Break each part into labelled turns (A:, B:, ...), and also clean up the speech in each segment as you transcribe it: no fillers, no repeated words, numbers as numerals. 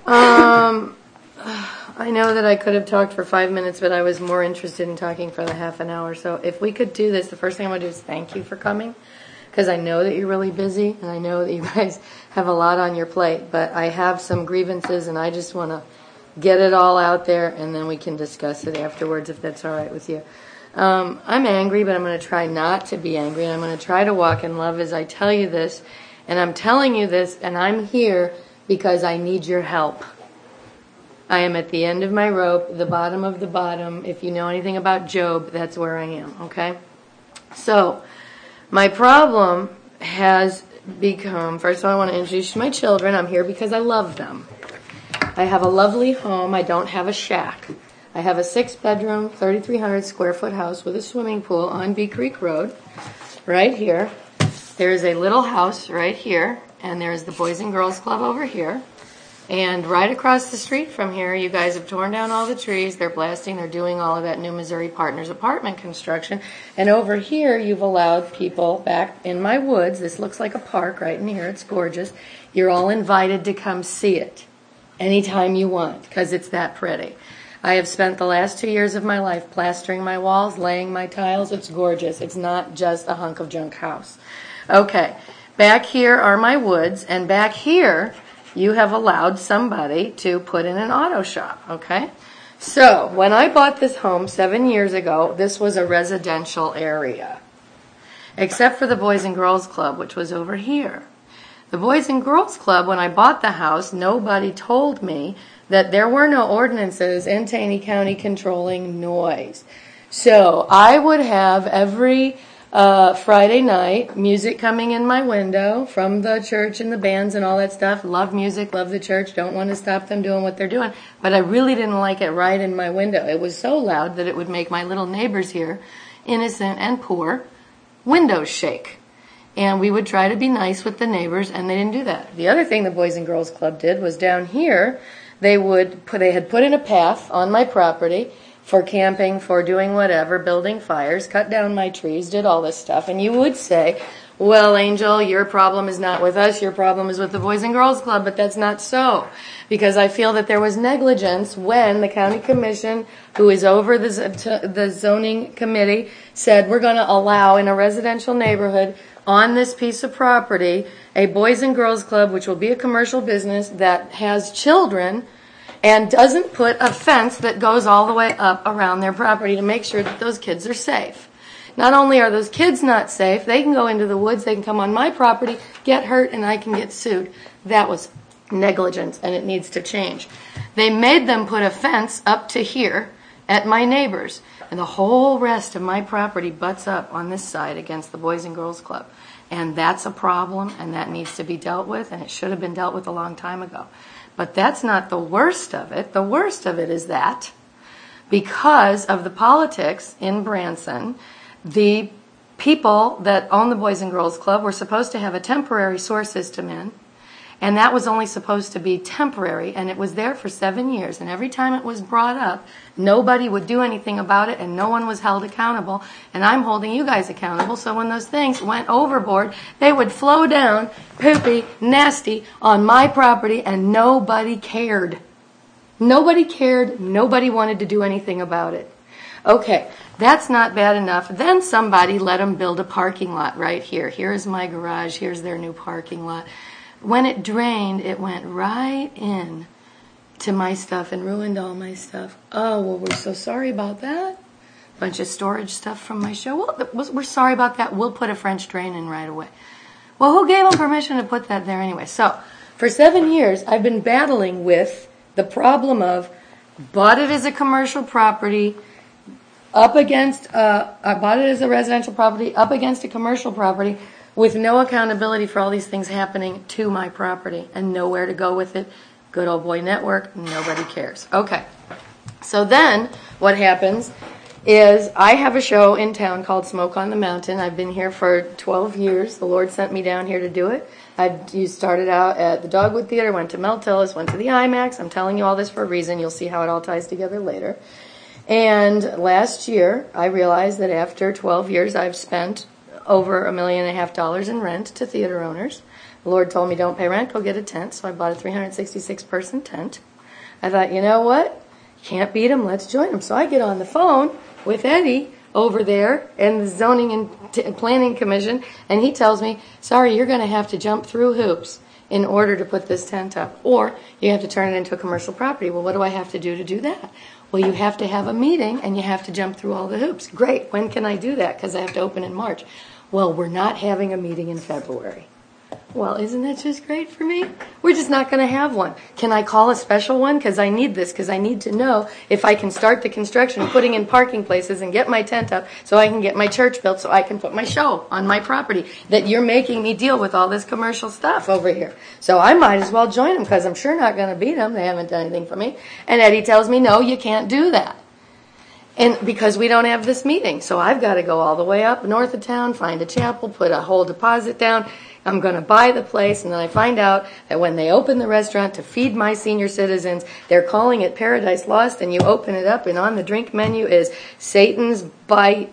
A: Um, I know that I could have talked for 5 minutes, but I was more interested in talking for the half an hour. So if we could do this, the first thing I want to do is thank you for coming, because I know that you're really busy, and I know that you guys have a lot on your plate, but I have some grievances, and I just want to get it all out there, and then we can discuss it afterwards if that's all right with you. I'm angry, but I'm going to try not to be angry, and I'm going to try to walk in love as I tell you this, and I'm telling you this, and I'm here because I need your help. I am at the end of my rope, the bottom of the bottom. If you know anything about Job, that's where I am, okay? So, my problem has become, first of all, I want to introduce my children. I'm here because I love them. I have a lovely home. I don't have a shack. I have a 6-bedroom, 3,300 square foot house with a swimming pool on Bee Creek Road, right here. There is a little house right here, and there's the Boys and Girls Club over here. And right across the street from here, you guys have torn down all the trees. They're blasting. They're doing all of that new Missouri Partners apartment construction. And over here, you've allowed people back in my woods. This looks like a park right in here. It's gorgeous. You're all invited to come see it anytime you want, because it's that pretty. I have spent the last 2 years of my life plastering my walls, laying my tiles. It's gorgeous. It's not just a hunk of junk house. Okay, back here are my woods, and back here you have allowed somebody to put in an auto shop, okay? So, when I bought this home 7 years ago, this was a residential area, except for the Boys and Girls Club, which was over here. The Boys and Girls Club, when I bought the house, nobody told me that there were no ordinances in Taney County controlling noise. So, I would have every Friday night, music coming in my window from the church and the bands and all that stuff. Love music, love the church, don't want to stop them doing what they're doing. But I really didn't like it right in my window. It was so loud that it would make my little neighbors here, innocent and poor, windows shake. And we would try to be nice with the neighbors, and they didn't do that. The other thing the Boys and Girls Club did was down here, they had put in a path on my property for camping, for doing whatever, building fires, cut down my trees, did all this stuff. And you would say, well, Angel, your problem is not with us, your problem is with the Boys and Girls Club, but that's not so. Because I feel that there was negligence when the county commission, who is over the zoning committee, said we're going to allow in a residential neighborhood on this piece of property a Boys and Girls Club, which will be a commercial business that has children, and doesn't put a fence that goes all the way up around their property to make sure that those kids are safe. Not only are those kids not safe, they can go into the woods, they can come on my property, get hurt, and I can get sued. That was negligence, and it needs to change. They made them put a fence up to here at my neighbor's, and the whole rest of my property butts up on this side against the Boys and Girls Club. And that's a problem, and that needs to be dealt with, and it should have been dealt with a long time ago. But that's not the worst of it. The worst of it is that because of the politics in Branson, the people that own the Boys and Girls Club were supposed to have a temporary sewer system in, and that was only supposed to be temporary, and it was there for 7 years. And every time it was brought up, nobody would do anything about it, and no one was held accountable. And I'm holding you guys accountable, so when those things went overboard, they would flow down, poopy, nasty, on my property, and nobody cared. Nobody cared. Nobody wanted to do anything about it. Okay, that's not bad enough. Then somebody let them build a parking lot right here. Here's my garage. Here's their new parking lot. When it drained, it went right in to my stuff and ruined all my stuff. Oh, well, we're so sorry about that. Bunch of storage stuff from my show. Well, we're sorry about that. We'll put a French drain in right away. Well, who gave them permission to put that there anyway? So, for 7 years, I've been battling with the problem of bought it as a commercial property, I bought it as a residential property, up against a commercial property, with no accountability for all these things happening to my property and nowhere to go with it. Good old boy network, nobody cares. Okay, so then what happens is I have a show in town called Smoke on the Mountain. I've been here for 12 years. The Lord sent me down here to do it. You started out at the Dogwood Theater, went to Mel Tillis, went to the IMAX. I'm telling you all this for a reason. You'll see how it all ties together later. And last year, I realized that after 12 years, I've spent over $1.5 million in rent to theater owners. The Lord told me don't pay rent, go get a tent. So I bought a 366-person tent. I thought, you know what? Can't beat them, let's join them. So I get on the phone with Eddie over there in the Zoning and Planning Commission, and he tells me, sorry, you're going to have to jump through hoops in order to put this tent up, or you have to turn it into a commercial property. Well, what do I have to do that? Well, you have to have a meeting, and you have to jump through all the hoops. Great, when can I do that? Because I have to open in March. Well, we're not having a meeting in February. Well, isn't that just great for me? We're just not going to have one. Can I call a special one? Because I need this, because I need to know if I can start the construction of putting in parking places and get my tent up so I can get my church built so I can put my show on my property, that you're making me deal with all this commercial stuff over here. So I might as well join them because I'm sure not going to beat them. They haven't done anything for me. And Eddie tells me, no, you can't do that. And because we don't have this meeting. So I've got to go all the way up north of town, find a chapel, put a whole deposit down. I'm going to buy the place, and then I find out that when they open the restaurant to feed my senior citizens, they're calling it Paradise Lost, and you open it up, and on the drink menu is Satan's Bite,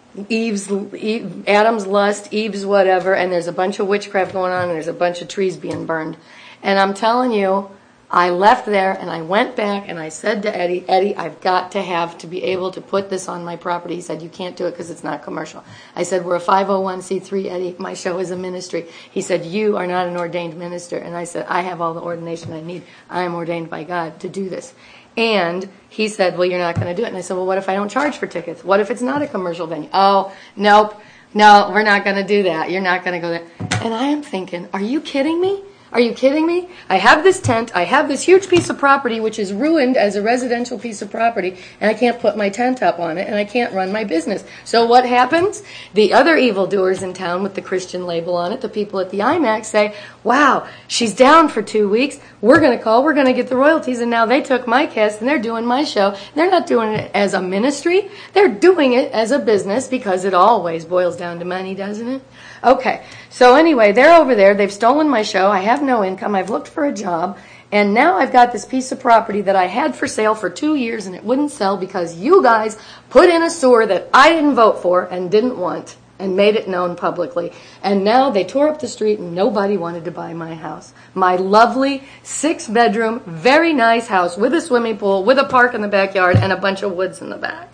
A: Adam's Lust, Eve's whatever, and there's a bunch of witchcraft going on, and there's a bunch of trees being burned. And I'm telling you, I left there and I went back and I said to Eddie, I've got to be able to put this on my property. He said, you can't do it because it's not commercial. I said, we're a 501c3, Eddie. My show is a ministry. He said, you are not an ordained minister. And I said, I have all the ordination I need. I am ordained by God to do this. And he said, well, you're not going to do it. And I said, well, what if I don't charge for tickets? What if it's not a commercial venue? Oh, nope. No, we're not going to do that. You're not going to go there. And I am thinking, are you kidding me? Are you kidding me? I have this tent, I have this huge piece of property which is ruined as a residential piece of property, and I can't put my tent up on it, and I can't run my business. So what happens? The other evildoers in town with the Christian label on it, the people at the IMAX say, wow, she's down for 2 weeks, we're going to get the royalties, and now they took my cast and they're doing my show. They're not doing it as a ministry, they're doing it as a business, because it always boils down to money, doesn't it? Okay, so anyway, they're over there, they've stolen my show, I have no income, I've looked for a job, and now I've got this piece of property that I had for sale for 2 years and it wouldn't sell because you guys put in a sewer that I didn't vote for and didn't want and made it known publicly. And now they tore up the street and nobody wanted to buy my house. My lovely 6-bedroom, very nice house with a swimming pool, with a park in the backyard and a bunch of woods in the back.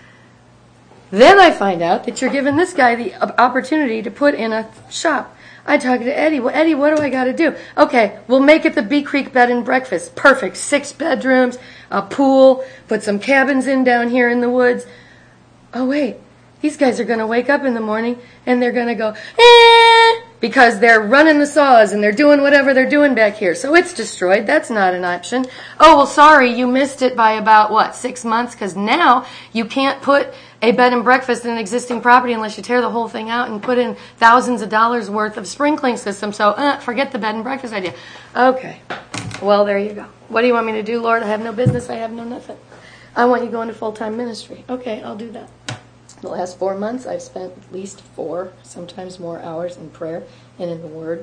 A: Then I find out that you're giving this guy the opportunity to put in a shop. I talk to Eddie. Well, Eddie, what do I got to do? Okay, we'll make it the Bee Creek Bed and Breakfast. Perfect. 6 bedrooms, a pool, put some cabins in down here in the woods. Oh, wait. These guys are going to wake up in the morning and they're going to go, because they're running the saws and they're doing whatever they're doing back here. So it's destroyed. That's not an option. Oh, well, sorry, you missed it by about, 6 months? Because now you can't put a bed and breakfast in an existing property unless you tear the whole thing out and put in thousands of dollars worth of sprinkling system. So forget the bed and breakfast idea. Okay. Well, there you go. What do you want me to do, Lord? I have no business. I have no nothing. I want you going to full-time ministry. Okay, I'll do that. The last 4 months, I've spent at least 4, sometimes more hours in prayer and in the Word.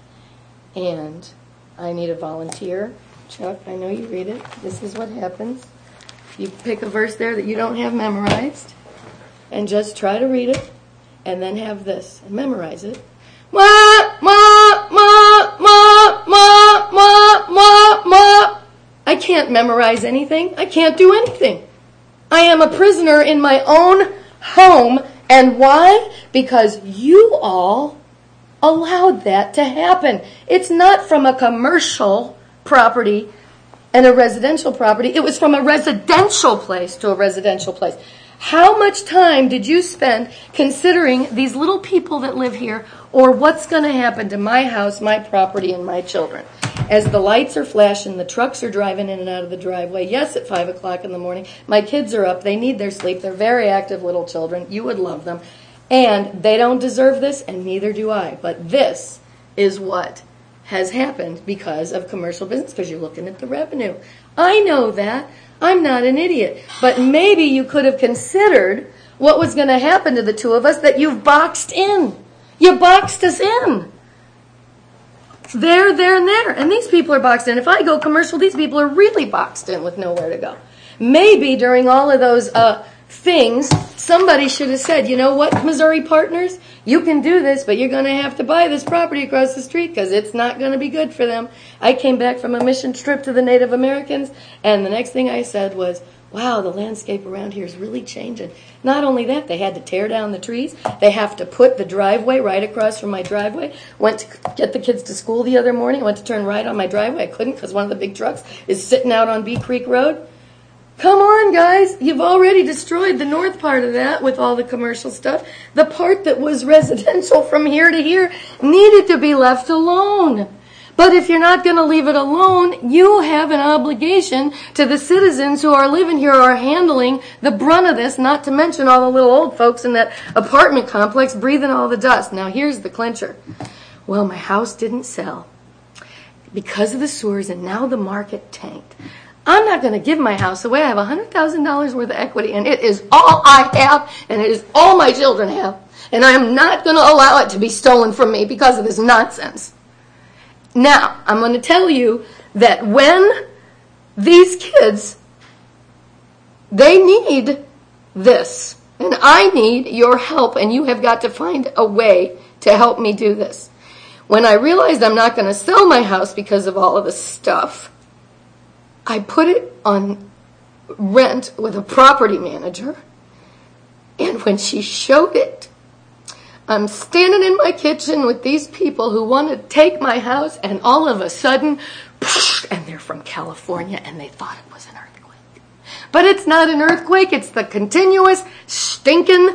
A: And I need a volunteer. Chuck, I know you read it. This is what happens. You pick a verse there that you don't have memorized, and just try to read it, and then have this, and memorize it. Ma, ma, ma, ma, ma, ma, ma, ma. I can't memorize anything. I can't do anything. I am a prisoner in my own home. And why? Because you all allowed that to happen. It's not from a commercial property and a residential property. It was from a residential place to a residential place. How much time did you spend considering these little people that live here, or what's going to happen to my house, my property, and my children? As the lights are flashing, the trucks are driving in and out of the driveway. Yes, at 5 o'clock in the morning. My kids are up. They need their sleep. They're very active little children. You would love them. And they don't deserve this, and neither do I. But this is what has happened because of commercial business, because you're looking at the revenue. I know that. I'm not an idiot. But maybe you could have considered what was going to happen to the two of us that you've boxed in. You boxed us in. There, and there. And these people are boxed in. If I go commercial, these people are really boxed in with nowhere to go. Maybe during all of those things, somebody should have said, you know what, Missouri partners? You can do this, but you're going to have to buy this property across the street because it's not going to be good for them. I came back from a mission trip to the Native Americans, and the next thing I said was, wow, the landscape around here is really changing. Not only that, they had to tear down the trees. They have to put the driveway right across from my driveway. Went to get the kids to school the other morning. I went to turn right on my driveway. I couldn't because one of the big trucks is sitting out on Bee Creek Road. Come on, guys. You've already destroyed the north part of that with all the commercial stuff. The part that was residential from here to here needed to be left alone. But if you're not going to leave it alone, you have an obligation to the citizens who are living here, who are handling the brunt of this, not to mention all the little old folks in that apartment complex breathing all the dust. Now, here's the clincher. Well, my house didn't sell because of the sewers, and now the market tanked. I'm not going to give my house away. I have $100,000 worth of equity, and it is all I have, and it is all my children have. And I am not going to allow it to be stolen from me because of this nonsense. Now, I'm going to tell you that when these kids, they need this, and I need your help, and you have got to find a way to help me do this. When I realized I'm not going to sell my house because of all of this stuff, I put it on rent with a property manager, and when she showed it, I'm standing in my kitchen with these people who want to take my house, and all of a sudden, and they're from California, and they thought it was an earthquake. But it's not an earthquake, it's the continuous stinking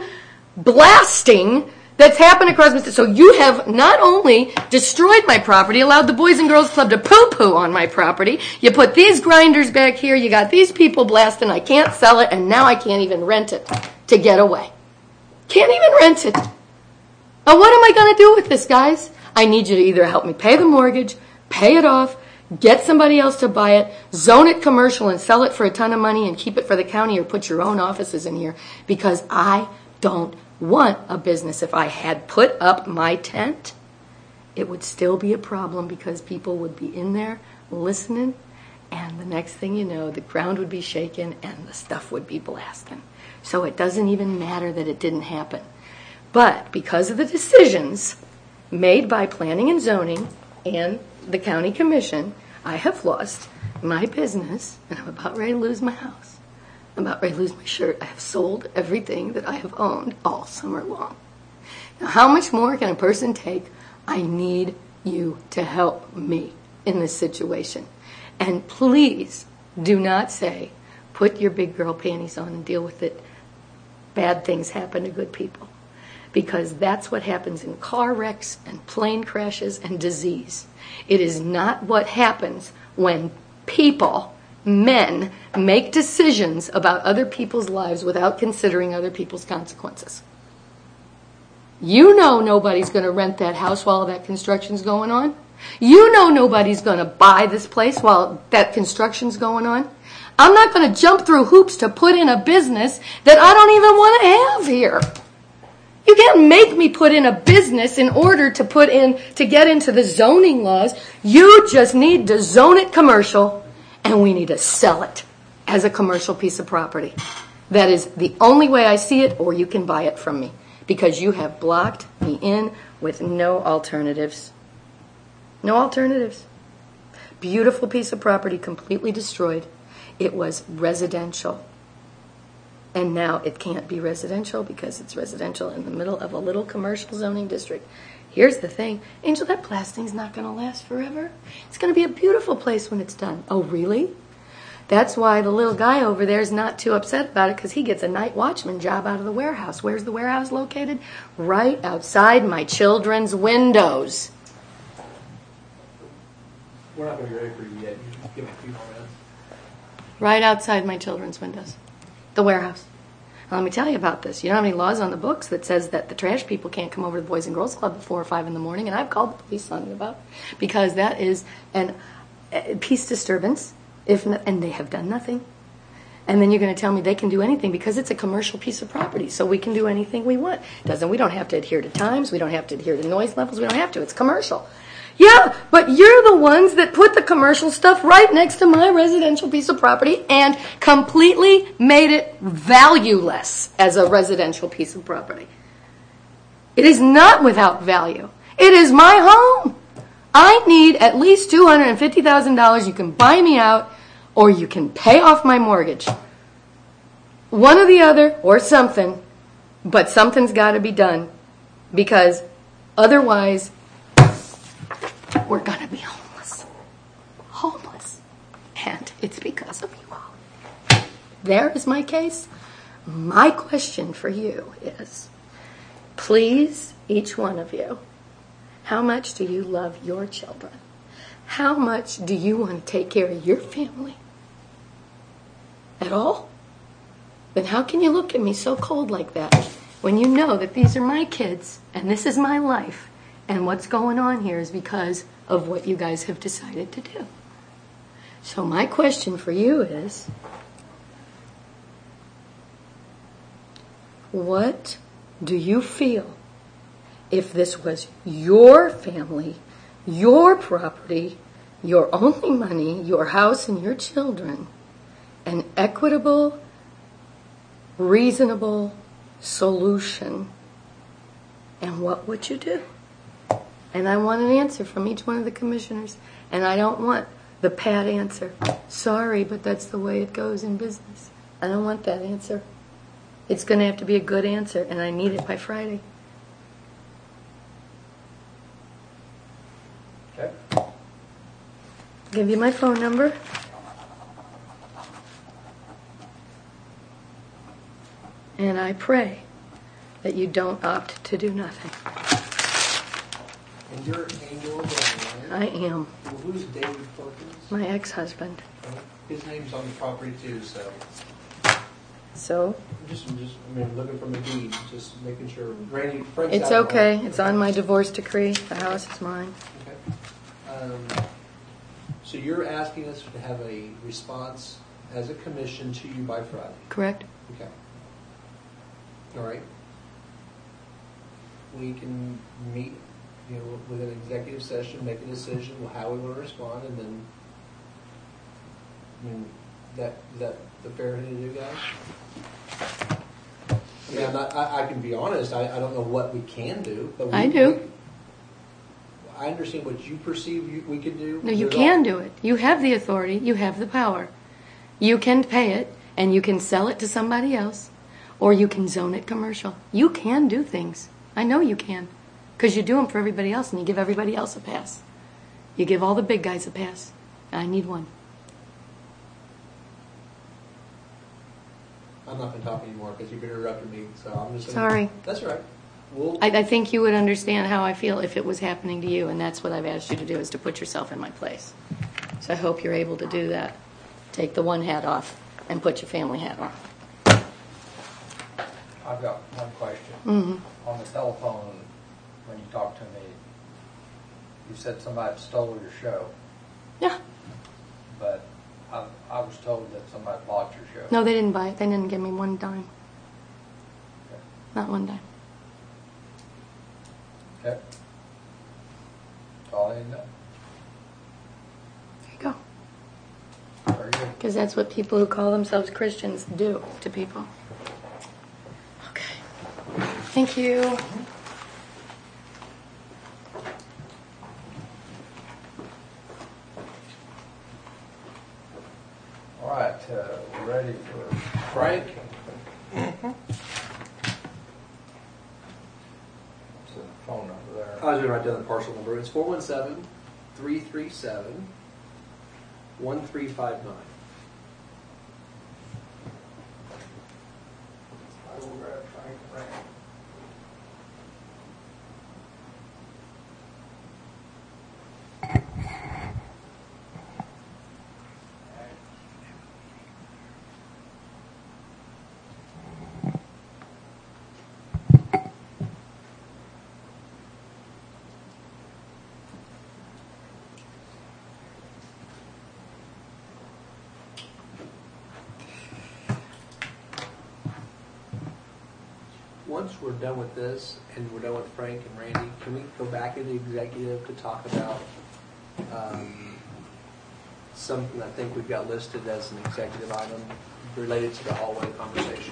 A: blasting that's happened across Mississippi. So you have not only destroyed my property, allowed the Boys and Girls Club to poo-poo on my property, you put these grinders back here, you got these people blasting, I can't sell it, and now I can't even rent it to get away. Can't even rent it. Now what am I going to do with this, guys? I need you to either help me pay the mortgage, pay it off, get somebody else to buy it, zone it commercial and sell it for a ton of money and keep it for the county, or put your own offices in here, because I don't want a business. If I had put up my tent, it would still be a problem because people would be in there listening, and the next thing you know, the ground would be shaking and the stuff would be blasting. So it doesn't even matter that it didn't happen. But because of the decisions made by planning and zoning and the county commission, I have lost my business, and I'm about ready to lose my house. I'm about ready to lose my shirt. I have sold everything that I have owned all summer long. Now, how much more can a person take? I need you to help me in this situation. And please do not say, put your big girl panties on and deal with it. Bad things happen to good people. Because that's what happens in car wrecks and plane crashes and disease. It is not what happens when people, men, make decisions about other people's lives without considering other people's consequences. You know nobody's going to rent that house while that construction's going on. You know nobody's going to buy this place while that construction's going on. I'm not going to jump through hoops to put in a business that I don't even want to have here. You can't make me put in a business in order to get into the zoning laws. You just need to zone it commercial, and we need to sell it as a commercial piece of property. That is the only way I see it, or you can buy it from me, because you have blocked me in with no alternatives. No alternatives. Beautiful piece of property, completely destroyed. It was residential. And now it can't be residential because it's residential in the middle of a little commercial zoning district. Here's the thing. Angel, that blasting's not going to last forever. It's going to be a beautiful place when it's done. Oh, really? That's why the little guy over there is not too upset about it, because he gets a night watchman job out of the warehouse. Where's the warehouse located? Right outside my children's windows.
B: We're not going to be ready for you yet. You just give me a few more minutes.
A: Right outside my children's windows. The warehouse. Now, let me tell you about this. You don't have any laws on the books that says that the trash people can't come over to the Boys and Girls Club at 4 or 5 in the morning, and I've called the police on it about it, because that is a peace disturbance, and they have done nothing. And then you're going to tell me they can do anything because it's a commercial piece of property, so we can do anything we want. We don't have to adhere to times. We don't have to adhere to noise levels. We don't have to. It's commercial. Yeah, but you're the ones that put the commercial stuff right next to my residential piece of property and completely made it valueless as a residential piece of property. It is not without value. It is my home. I need at least $250,000. You can buy me out or you can pay off my mortgage. One or the other or something, but something's got to be done because otherwise we're going to be homeless. Homeless. And it's because of you all. There is my case. My question for you is, please, each one of you, how much do you love your children? How much do you want to take care of your family? At all? Then how can you look at me so cold like that when you know that these are my kids and this is my life and what's going on here is because of what you guys have decided to do? So my question for you is, what do you feel if this was your family, your property, your only money, your house and your children, an equitable, reasonable solution? And what would you do? And I want an answer from each one of the commissioners. And I don't want the pat answer. Sorry, but that's the way it goes in business. I don't want that answer. It's going to have to be a good answer, and I need it by Friday.
B: Okay.
A: Give you my phone number. And I pray that you don't opt to do nothing.
B: And you're Angela Brown, right?
A: I am.
B: Well, who's David Perkins?
A: My ex-husband.
B: His name's on the property too, so.
A: So?
B: Just, I mean, looking from the deed, just making sure. Randy, Frank's
A: It's
B: out
A: okay.
B: on-
A: It's on my divorce decree. The house is mine.
B: Okay. So you're asking us to have a response as a commission to you by Friday?
A: Correct?
B: Okay. All right. We can meet, with an executive session, make a decision how we want to respond, and then, is that the fair thing to do, guys? I mean, I can be honest, I don't know what we can do, but
A: I do.
B: I understand what you perceive we can do.
A: No, you can do it. You have the authority. You have the power. You can pay it, and you can sell it to somebody else, or you can zone it commercial. You can do things. I know you can, because you do them for everybody else, and you give everybody else a pass. You give all the big guys a pass. I need one.
B: I'm not going to talk anymore because you've interrupted me, so I'm just
A: Sorry.
B: That's all right.
A: I think you would understand how I feel if it was happening to you, and that's what I've asked you to do, is to put yourself in my place. So I hope you're able to do that. Take the one hat off and put your family hat on.
C: I've got one question.
A: Mm-hmm.
C: On the telephone, when you talked to me, you said somebody stole your show,
A: Yeah.
C: but I was told that somebody bought your show.
A: No, they didn't buy it. They didn't give me one dime.
C: Okay.
A: Not one dime.
C: Okay. That's all I need to know.
A: There you go.
C: Very good.
A: Because that's what people who call themselves Christians do to people. Okay. Thank you.
C: All right, we're ready for
B: Frank?
C: What's the phone number there?
B: I was going to write down the parcel number. It's 417-337-1359.
C: I will grab Frank and Randy.
B: once we're done with this and we're done with Frank and Randy, can we go back into executive to talk about something I think we've got listed as an executive item related to the hallway conversation?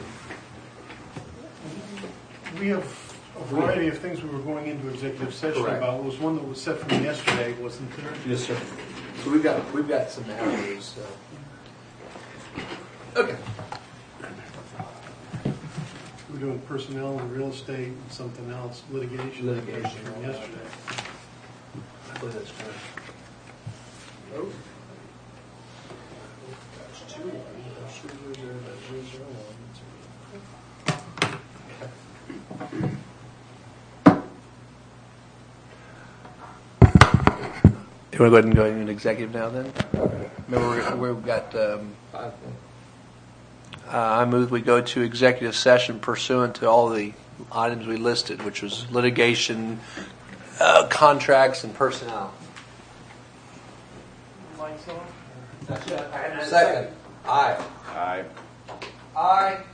D: We have a variety of things we were going into executive session
B: Correct.
D: about. There was one that was set from yesterday, wasn't there?
B: Yes, sir. So we've got some avenues. Okay.
D: We were doing personnel and real estate and something else, litigation.
B: Litigation.
D: From yesterday.
B: I believe that's correct. Oh. That's 2-1. That's 3-0. That's 0-1. You want to go ahead and go into executive now then? Remember, we've got, I move we go to executive session pursuant to all the items we listed, which was litigation, contracts, and personnel.
D: Lights on?
B: Second. Aye.
E: Aye.
B: Aye.